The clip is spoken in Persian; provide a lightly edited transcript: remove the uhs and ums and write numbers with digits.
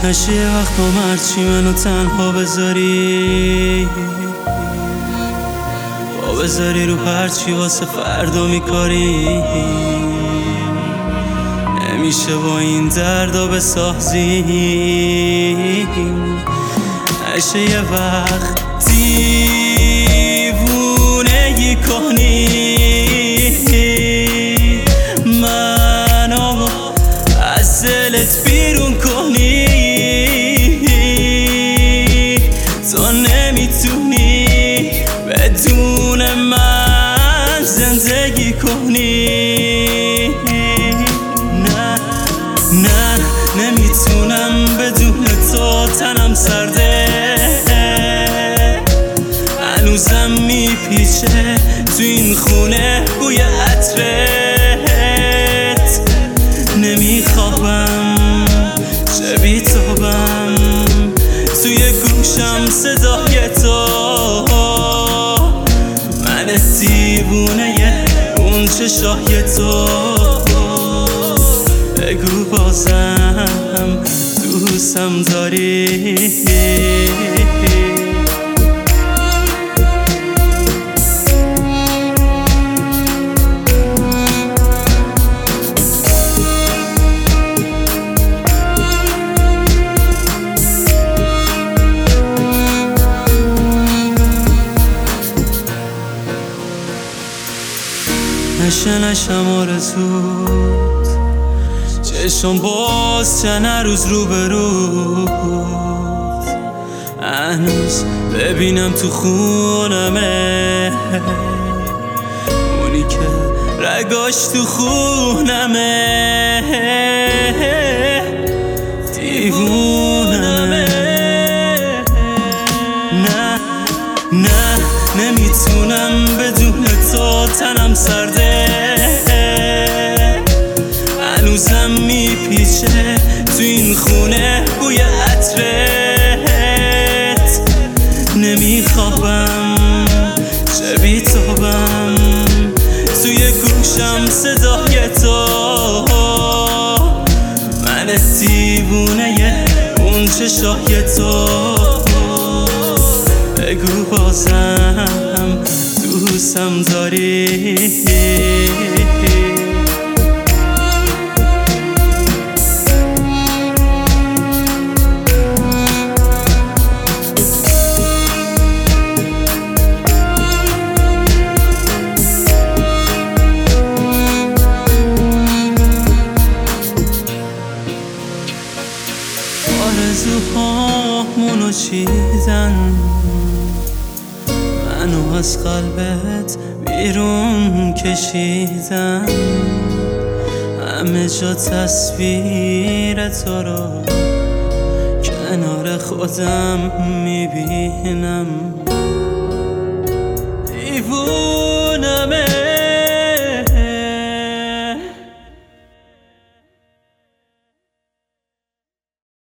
نشه یه وقت با مرچی منو تنها بذاری رو هرچی واسه فردا میکاری. نمیشه با این دردا بسازی. نشه یه وقت دیوونگی کنی منو از دلت بیرون کنی. تو نمیتونی بدون من زندگی کنی. نه نمیتونم بدون تو تنم سرده. هنوزم میپیچه تو این خونه بوی عطرت. نمیخوابم چه بیتابم توی گوشم صدای تو. من دیوونه اون چشای تو. بگو بازم دوستم داری. نشم آرزوت چشم باز چند روز رو به روت. هنوز ببینم تو خونمه اونی که رگاش تو خونمه. دیوونمه. نه نمیتونم بدون تو تنم سرده. هنوزم میپیچه تو این خونه بوی عطرت. نمیخوابم چه بیتابم توی گوشم صدای تو. من دیوونه اون چشای تو. بگو بازم دوستم داری. آرزوهامونو چیدن منو از قلبت بیرون کشیدن. همه جا تصویر تو رو کنار خودم میبینم.